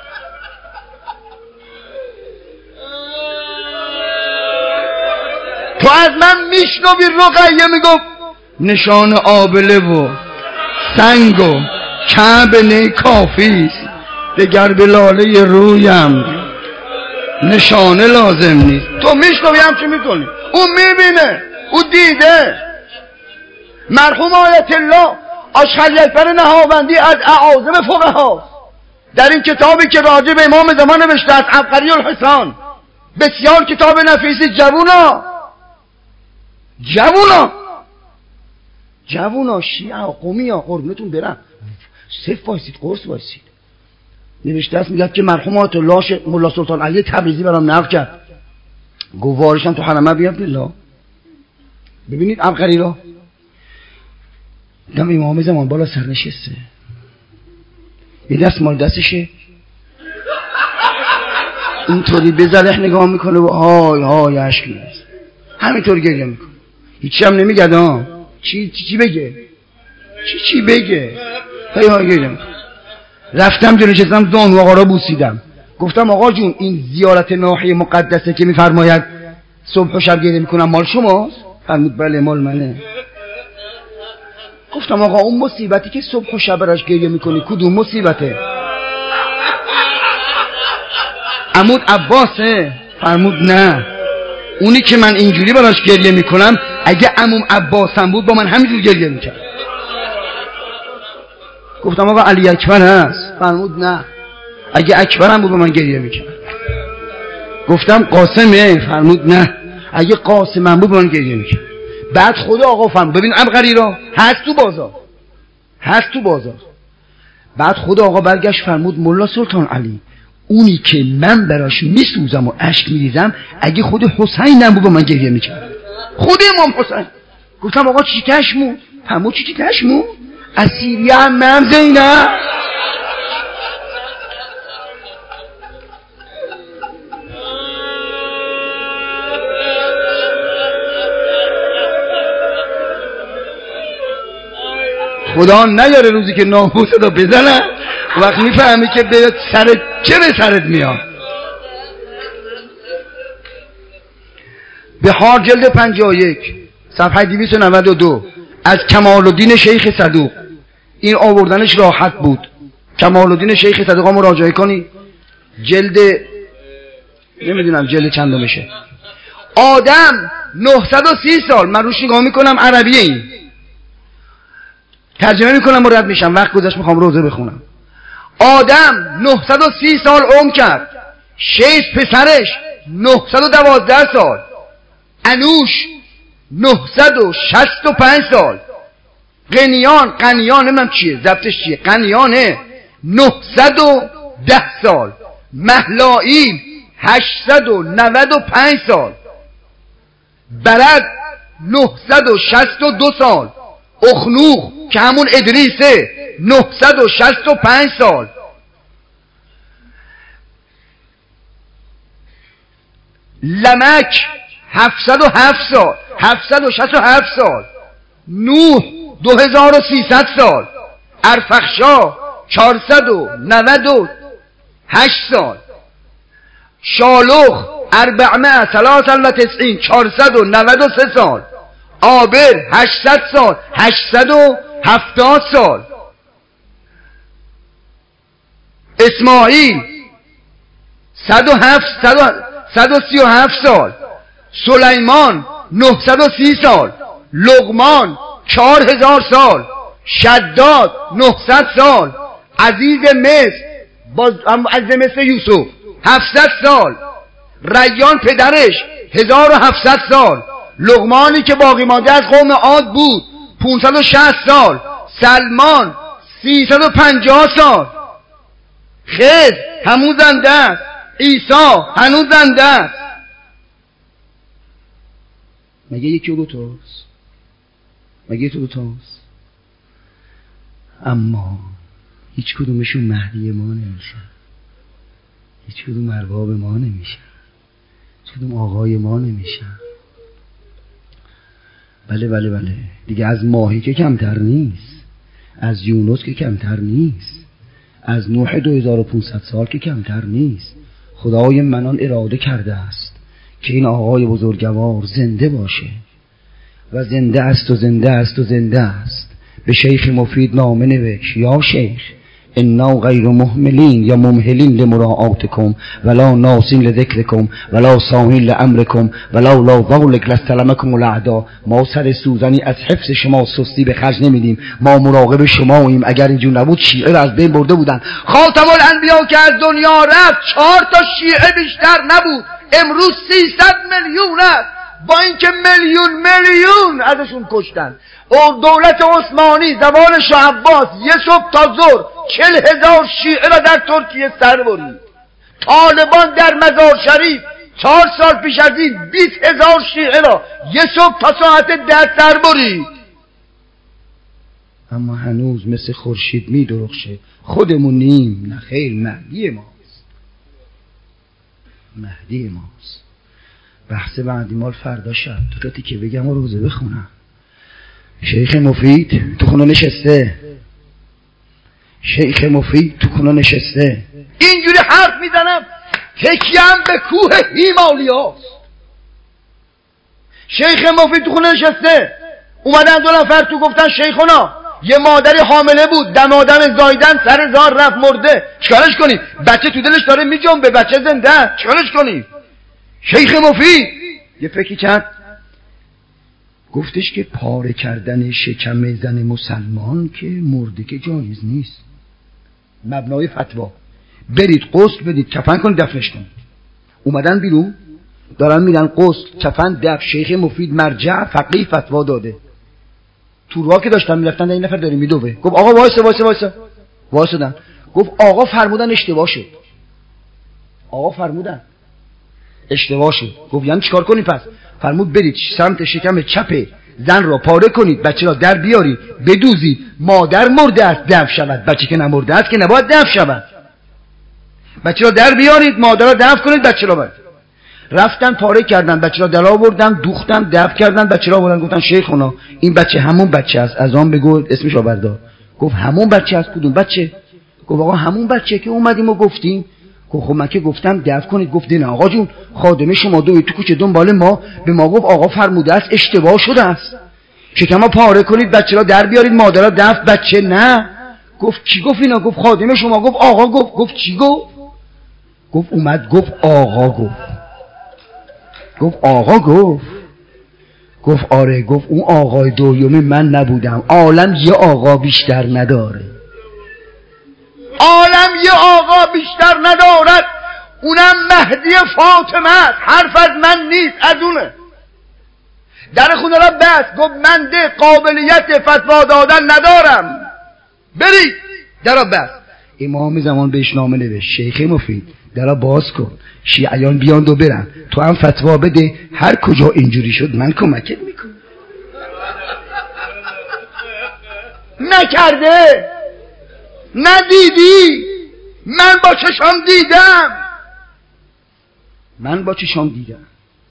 تو از من میشنوی رقیه میگفت نشان آبله و سنگ و کعب نی کافیست، دگر به لاله رویم نشانه لازم نیست. تو میشنوی هم چی میکنی؟ اون میبینه، اون دیده. مرحوم آیت الله آشخلی اکبر نهاوندی از اعاظم فقها در این کتابی که راجع به امام زمان نوشته است، عبقری الحسان، بسیار کتاب نفیسی. جوونا جوونا جوونا شیعه و قومی ها قربونتون برم، صف وایسید، قرص وایسید. نوشته است میگه که مرحوم آیت الله مولا سلطان علی تبریزی برام نقل کرد، گوارشم تو حرمه بیاد بالله. ببینید عبقری را دم امام زمان بالا سر نشسته، یه دست مال دستشه، اینطوری به زلح نگاه میکنه و های های عشق میرسه، همینطور گریه میکنه، هیچی هم نمیگه. ها چی چی بگه؟ چی چی بگه؟ های های گریه میکنه. رفتم جلوی نشستم، زانو آقا را بوسیدم، گفتم آقا جون این زیارت ناحیه مقدسه که میفرماید صبح و شب گریه میکنم مال شماست؟ فرمود بله مال منه. گفتم آقا اون مصیبتی که صبح و شب براش گریه میکنی کدوم مصیبته؟ عمود عباسه؟ فرمود نه، اونی که من اینجوری براش گریه میکنم اگه عموم عباسم بود با من همینجور گریه میکرد. گفتم آقا علی اکبر هست؟ فرمود نه، اگه اکبرم بود با من گریه میکرد. گفتم قاسمه؟ فرمود نه، اگه قاسمم بود با من گریه میکرد. بعد خدا آقا فرمود، ببین عبقری را هست تو بازار، هست تو بازار. بعد خدا آقا برگشت فرمود مولا سلطان علی، اونی که من براش میسوزم و اشک میریزم اگه خود حسینم بود با من گریه میکرد، خود امام حسین. گفتم آقا چی تشمو؟ فرمود چی تشمو؟ اسیری هم زینب. خدا نیاره روزی که ناموسه رو بزنن وقت میفهمی که به سرت چه به سرت میاد. بهار جلد پنجاه و یک صفحه دویست و نود و دو از کمال الدین شیخ صدوق. این آوردنش راحت بود. کمال الدین شیخ صدوق ها مراجعه کنی، جلد نمیدونم جلد چند میشه. آدم نهصد و سی سال، من روش نگاه میکنم عربیه، این ترجمه میکنم و رد میشم، وقت گذاشت میخوام روزه بخونم. آدم نهصد و سی سال عمر کرد، شش پسرش نهصد و دوازده سال، انوش نهصد و شصت و پنج سال، قنیان قنیان نمیدونم چیه ضبطش چیه، قنیانه نهصد و ده سال، مهلائیل هشتصد و نود و پنج سال، برد نهصد و شصت و دو سال، اخنوخ که همون ادریسه نهصد و شصت و پنج سال، لمک هفتصد و هفت سال هفتصد و شصت و هفت سال، نوح دو هزار و سیصد سال، ارفخشاه چهارصد و نود و هشت سال، شالخ اربعمائه ثلاثة و تسعین چهارصد و نود و سه سال، عابر هشتصد سال هشتصد و هفتاد سال، اسماعیل صد و هفت صد و سی و هفت سال، سلیمان نهصد و سی سال، لقمان چهار هزار سال، شداد نهصد سال، عزیز مصر باز عزیز مصر یوسف هفتصد سال، ریان پدرش هزار و هفتصد سال، لقمانی که باقی مانده از قوم عاد بود پانصد و شصت سال، سلمان سیصد و پنجاه سال، خضر همون زنده است، عیسی هنوز زنده است. مگه یکی و دوتاست؟ مگه یکی و دوتاست؟ اما هیچ کدومشون مهدی ما نمیشن، هیچ کدوم ارباب ما نمیشن، هیچ کدوم آقای ما نمیشن. بله بله بله دیگه از ماهی که کمتر نیست، از یونس که کمتر نیست، از نوح دو هزار و پانصد سال که کمتر نیست. خدای منان اراده کرده است که این آقای بزرگوار زنده باشه و زنده است و زنده است و زنده است. به شیخ مفید نامه نوشت: یا شیخ انا غیر مهملین یا ممهلین لمراعاتکم ولا ناسین لذکرکم ولا ساهین لامرکم ولا لا ذلک لستلمکم الاعدا. ما سر سوزنی از حفظ شما سستی به خرج نمیدیم، ما مراقب شماییم. اگر اینجور نبود شیعه را از بین برده بودن. خاتم الانبیا که از دنیا رفت چهار تا شیعه بیشتر نبود، امروز سیصد میلیون است، با اینکه میلیون میلیون ازشون کشتن. و دولت عثمانی زمان شاه عباس یه صبح تا ظهر چل هزار شیعه را در ترکیه سر برید. طالبان در مزار شریف چهار سال پیش از این بیست هزار شیعه را یه صبح تا ساعت ده سر برید. اما هنوز مثل خورشید می درخشه. خودمون نیم. نه خیر، مهدی ماست، مهدی ماست. بحث بعدی مال فردا شب تو که بگم و روزه بخونم. شیخ مفید تو خونه نشسته، شیخ مفید تو خونه نشسته اینجوری حرف میزنم تکیم به کوه هیمالیاست. شیخ مفید تو خونه نشسته، اومدن دو نفر تو گفتن شیخونا یه مادری حامله بود، دمادم زایدن سر زار رفت مرده، چیکارش کنی؟ بچه تو دلش داره میجنبه، بچه زنده، چیکارش کنی؟ شیخ مفید یه فکری کرد، گفتش که پاره کردن شکم زن مسلمان که مرده که جایز نیست. مبنای فتوا برید غسل بدید کفن کنید دفنش کنید. اومدن بیرون دارن میرن غسل کفن دفن. شیخ مفید مرجع فقیه فتوا داده. تو راه که داشتن میرفتن این نفر داره میدوه، گفت آقا وایسا وایسا وایسا وایسادن. گفت آقا فرمودن اشتباه شد. آقا فرمودن اشتباه شد. گفت یعنی چیکار کنیم پس؟ فرمود برید سمت شکم چپ زن را پاره کنید، بچه را در بیارید بدوزید، مادر مرده است دفن شود، بچه که نمرده است که نباید دفن شود. بچه را در بیارید، مادر را دفن کنید، بچه را برید. رفتن پاره کردن، بچه را در آوردن، دوختن، دفن کردن، بچه را آوردن. گفتن شیخ اونا این بچه همون بچه است، از آن بگو اسمش رو بردار. گفت همون بچه است. کدوم بچه؟ گفت آقا همون بچه که اومدیم و گفتیم. گفت خب من که گفتم دفن کنید. گفت نه آقا جون، خادم شما دوی تو کوچه دنبال ما به ما گفت آقا فرموده است اشتباه شده است، شکم پاره کنید، بچه را در بیارید، مادر را دفن. بچه نه. گفت کی گفت اینا؟ گفت خادم شما گفت آقا گفت. گفت چی گفت؟ گفت اومد گفت آقا گفت. گفت آقا گفت. گفت آره. گفت اون آقای دویومی من نبودم، عالم یه آقا بیشتر نداره، عالم یه آقا بیشتر ندارد، اونم مهدی فاطمه است. حرف از من نیست، از اونه. در خونه را بست. گفت من ده قابلیت فتوا دادن ندارم، برید. در را بست. امام زمان بهش نامه نوشت: شیخ مفید در را باز کن، شیعیان بیان و برن، تو هم فتوا بده، هر کجا اینجوری شد من کمکت میکنم. نکرده، ندیدی، من با چشام دیدم، من با چشام دیدم،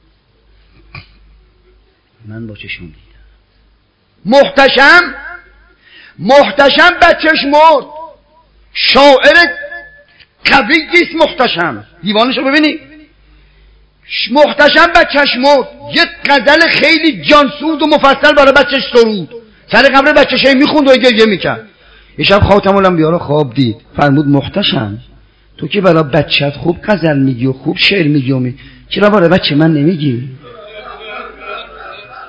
من با چشام دیدم. محتشم محتشم بچهش مرد. شاعر قوی است محتشم، دیوانشو ببینی. محتشم بچهش مرد، یه غزل خیلی جانسود و مفصل برای بچهش سرود، سر قبر بچهش میخوند و گریه میکرد. یه شب خاتم الانبیا رو خواب دید، فرمود محتشم تو که برای بچه‌ت خوب غزل میگی و خوب شعر میگی و می چرا برای بچه من نمیگی؟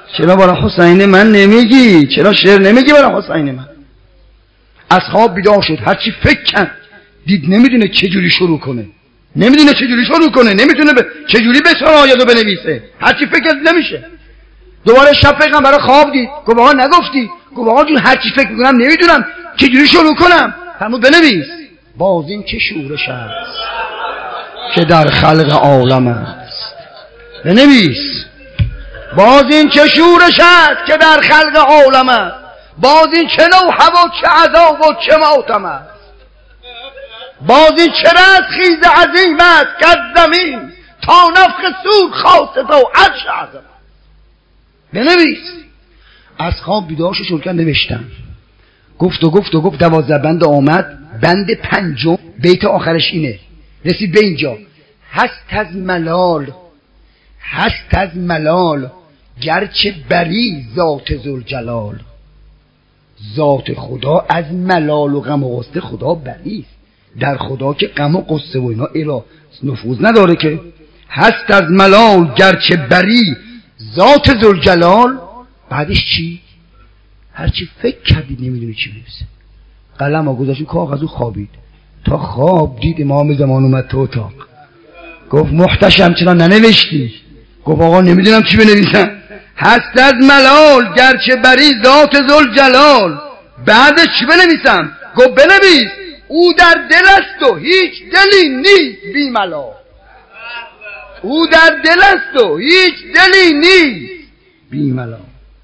چرا برای حسین من نمیگی؟ چرا شعر نمیگی برای حسین من؟ از خواب بیدار شد، هرچی فکر کرد دید نمیدونه چجوری شروع کنه، نمیدونه چجوری شروع کنه، نمیتونه ب... چجوری به شرایطو بنویسه، هرچی فکر کرد نمیشه. دوباره شب پیغمبر خواب دید، گفت آقا نگفتی؟ گفت آقا جون هرچی فکر میکنم نمیدونم چجوری شروع کنم. فرمود بنویس. باز این چه شورش است که در خلق عالم است. بنویس. باز این چه شورش است که در خلق عالم است. باز این چه نوحه و چه عذاب و چه ماتم است. باز این چه رستخیز عظیم است که از زمین تا نفخ صور خاسته و عرش عظم. بنویس. از خواب بیدار شد، شروع کرد نوشتن. گفت و گفت و گفت دوازده بند آمد. بند پنجم بیت آخرش اینه، رسید به اینجا: هست از ملال، هست از ملال گرچه بری ذات ذوالجلال. ذات خدا از ملال و غم و غصه خدا بری است. در خدا که غم و غصه و اینا اله نفوذ نداره که. هست از ملال گرچه بری ذات ذوالجلال. بعدش چی؟ هرچی فکر کردید نمیدونی چی بنویسه. قلم ها گذاشت کاغذو خوابید. تا خواب دید امام زمان اومد تو اتاق، گفت محتشم چرا ننوشتی؟ گفت آقا نمیدونم چی بنویسم. هست از ملال گرچه بری ذات ذوالجلال. بعدش چی بنویسم؟ گفت بنویس او در دل است و هیچ دلی نیست بی ملال. او در دل است و هیچ دلی نیست بی ملال.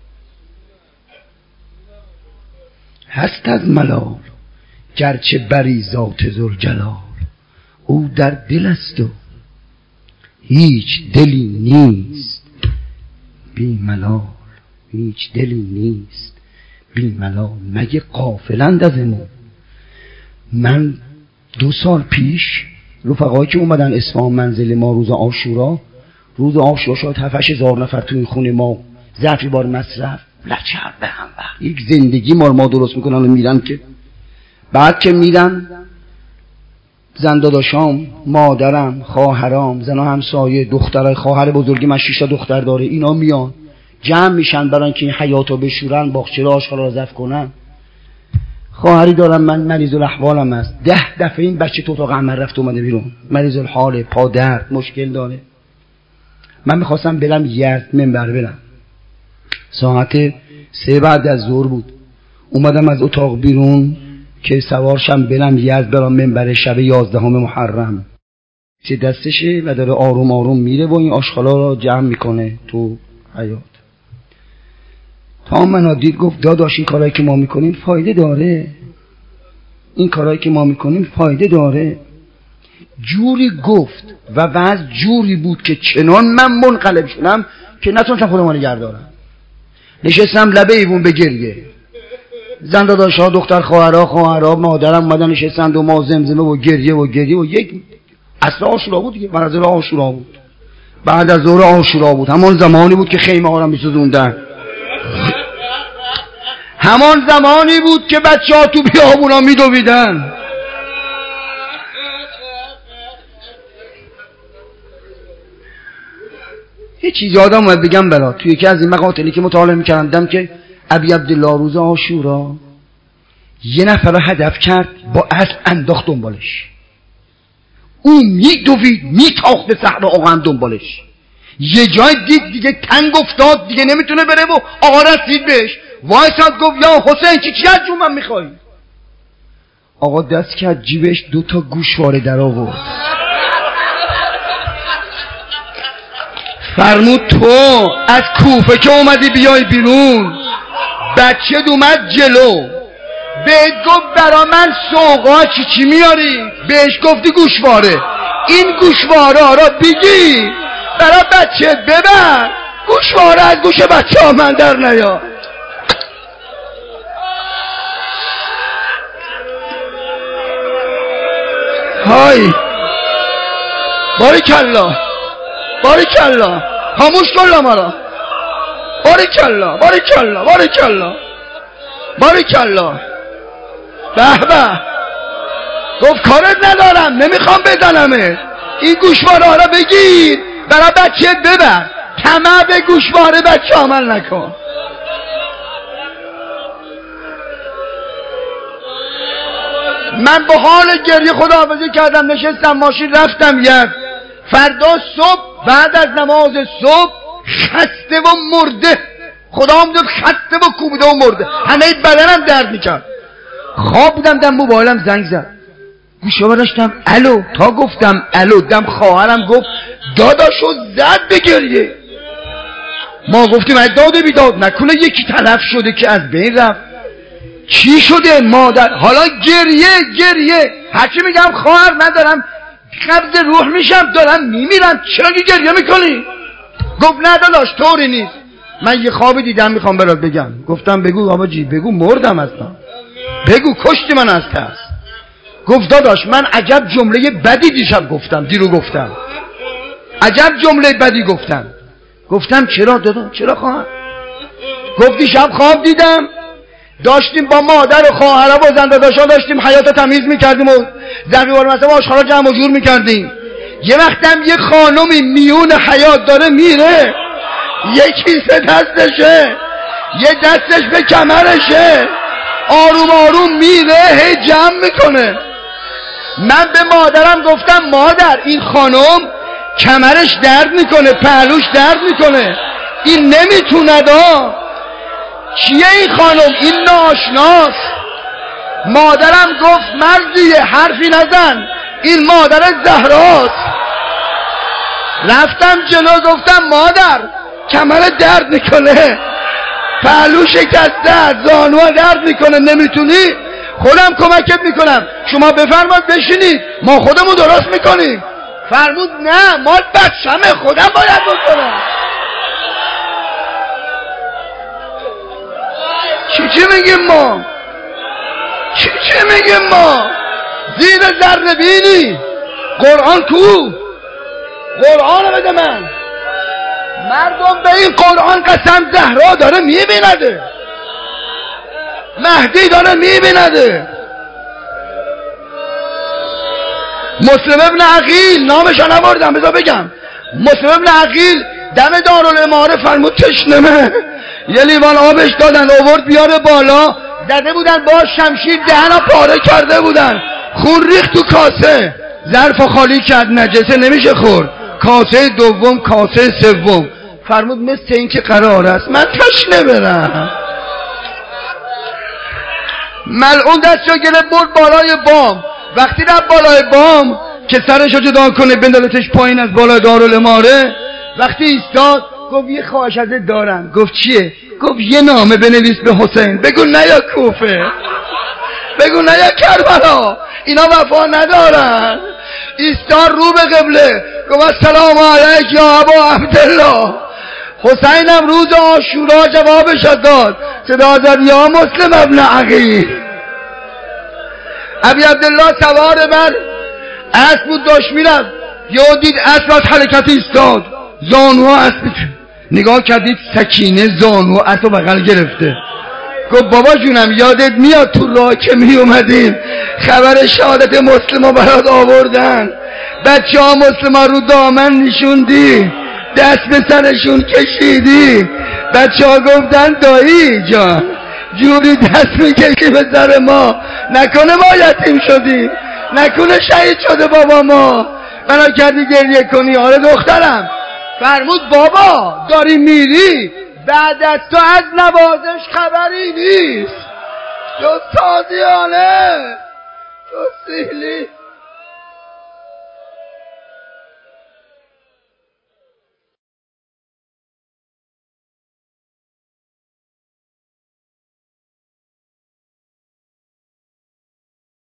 هست از ملال گرچه بری ذات ذوالجلال. او در دل است و هیچ دلی نیست بی ملال. هیچ دلی نیست بی ملال. مگه غافلند از اینو؟ من دو سال پیش رفقایی که اومدن اصفهان منزل ما روز عاشورا، روز عاشورا شاید هفت هزار نفر تو این خونه ما ظرفی بار مصرف لچر به هم وقت یک زندگی ما ما درست میکنن و میرن. که بعد که میرن زن داداشام، مادرم، خواهرام، زنا همسایه، دخترای خواهر بزرگی من شش تا دختر داره، اینا میان جمع میشن برای اینکه این حیاتو بشورن، باغچه را آشغال را ضبط کنن. خواهری دارم من مریض الاحوالم است. ده دفعه این بچه تو اتاق عمل رفت اومده بیرون، مریض الحاله، پا درد، مشکل داره. من میخواستم برم یزد منبر برم. ساعت سه بعد از ظهر بود. اومدم از اتاق بیرون که سوارشم برم یزد، برام منبر شب یازدهم محرم. چه دستشه و داره آروم آروم میره و این آشغالا را جمع میکنه تو حیاط. تا من دید گفت داداش این کارهایی که ما میکنیم فایده داره، این کارهایی که ما میکنیم فایده داره. جوری گفت و وضع جوری بود که چنان من منقلب شدم که نتونستم خودم نگه دارم. نشستم لبه ایوون به گریه. زن داداش‌ها، دختر خواهرها، خواهرها، مادرم اومدن نشستند و ما زمزمه و گریه و گریه و یک اصل عاشورا بود دیگه، مناظر عاشورا بود. بعد از ظهر عاشورا بود، همان زمانی بود که خیمه ها رو می‌سوزوندن، همان زمانی بود که بچه‌ها تو بیابونا میدویدن. یه چیز یادم اومد بگم برات. توی یکی از این مقاطعی که مطالعه می‌کردم دیدم که ابی عبدالله روز عاشورا یه نفر رو هدف کرد، با اسب انداخت دنبالش. اون میدوید میتاخت به صحرا، آقا هم دنبالش. یه جای دید دیگه تنگ افتاد، دیگه نمیتونه بره و آقا رسید بهش، وایساد گفت یا حسین چی چی از جون من میخوایی؟ آقا دست کرد جیبش دو تا گوشواره در آورد، فرمود تو از کوفه که اومدی بیای بیرون، بچه اومد جلو، بهت گفت برا من سوقا چی چی میاری؟ بهش گفتی گوشواره، این گوشواره را بگی برا بچه ببر، گوشواره از گوش بچه ها من در نیا. های باریکالله باریکالله، خاموش کن مرا، باریکالله باریکالله باریکالله باریکالله، به به. گفت کارت ندارم، نمیخوام بزنمه، این گوشواره ها را بگیر برای بچه ببر، طمع به گوشواره بچه عمل نکن. من با حال گریه خداحافظی کردم، نشستم ماشین رفتم یک. فردا صبح بعد از نماز صبح خسته و مرده، خدا هم داد خسته و کوبیده و مرده، همه بدنم درد میکرد. خواب بودم، دم موبایلم زنگ زد، گوشو برداشتم الو، تا گفتم الو دم خواهرم گفت داداشو زد به گریه. ما گفتیم ای داد بیداد نکنه یکی تلف شده که از بین رفت. چی شده مادر؟ حالا گریه گریه. هرچی میگم خواهر من دارم قبض روح میشم، دارم میمیرم، چرا گریه میکنی؟ گفت نه داداش طوری نیست، من یه خوابی دیدم میخوام برات بگم. گفتم بگو آباجی، بگو مردم اصلا، بگو کشتی من از ترس. گفت داداش من عجب جمله بدی دیشب گفتم، دیرو گفتم عجب جمله بدی گفتم. گفتم چرا داداش؟ چرا خواهر؟ گفت دیشب خواب دیدم داشتیم با مادر و خواهرها و زن داداشا داشتیم حیاط تمیز میکردیم و زمینوار مثلا آشغالا جمع و جور میکردیم. یه وقتم یه خانومی میون حیاط داره میره، یه کیسه دستشه، یه دستش به کمرشه، آروم آروم میره هی جمع میکنه. من به مادرم گفتم مادر این خانم کمرش درد میکنه، پهلوش درد میکنه، این نمیتونه دا. کیه این خانم؟ این ناشناس. مادرم گفت مرزیه حرفی نزن، این مادر زهراست. رفتم جلو گفتم مادر کمر درد میکنه، پهلو شکسته، زانوها درد میکنه، نمیتونی؟ خودم کمکت میکنم، شما بفرماد بشینید ما خودمون درست میکنیم. فرمود نه مال بچمه خودم باید بکنم. چی چی میگیم ما؟ چی چی میگیم ما؟ زیر ذره بینی قرآن کو؟ قرآن بده من. مردم به این قرآن قسم زهرا داره میبینده، مهدی داره میبینده. مسلم ابن عقیل نامش رو نبردم بذار بگم. مسلم ابن عقیل دم دارالاماره فرمود تشنمه، یه لیوان آبش دادن آورد بیاره بالا، زده بودن با شمشیر دهنو پاره کرده بودن، خون ریخت تو کاسه، ظرفو خالی کرد نجسه نمیشه خورد، کاسه دوم کاسه سوم. فرمود مثل این که قرار است من تشنه برم. ملعون دستشو گرفت برد بالای بام. وقتی رفت بالای بام که سرشو جدا کنه بندازتش پایین از بالای دارالاماره، وقتی ایستاد گفت یه خواهش ازت دارم. گفت چیه؟ گفت یه نامه بنویس به حسین، بگو نه یا کوفه، بگو نه یا کربلا، اینا وفا ندارن. ایستاد رو به قبله گفت السلام علیک یا ابا عبدالله. حسینم روز عاشورا جوابش داد، صدا زد یا مسلم ابن عقیل. ابی عبدالله سوار بر اسب بود داشت میرفت، یا دید اسب از حرکت ایستاد، زانوها اسب نگاه کردید سکینه زانو اسب بغل گرفته. گفت بابا جونم یادت میاد تو راه که می اومدیم خبر شهادت مسلما برات آوردن، بچه ها مسلما رو دامن نشوندی، دست به سرشون کشیدی، بچه ها گفتن دایی جان جوری دست میکشی به سر ما، نکنه ما یتیم شدیم، نکنه شهید شده بابا ما، بنا کردی گریه کنی. آره دخترم. فرمود بابا داری میری، بعد از تو از نوازش خبری نیست، جز تازیانه جز سیلی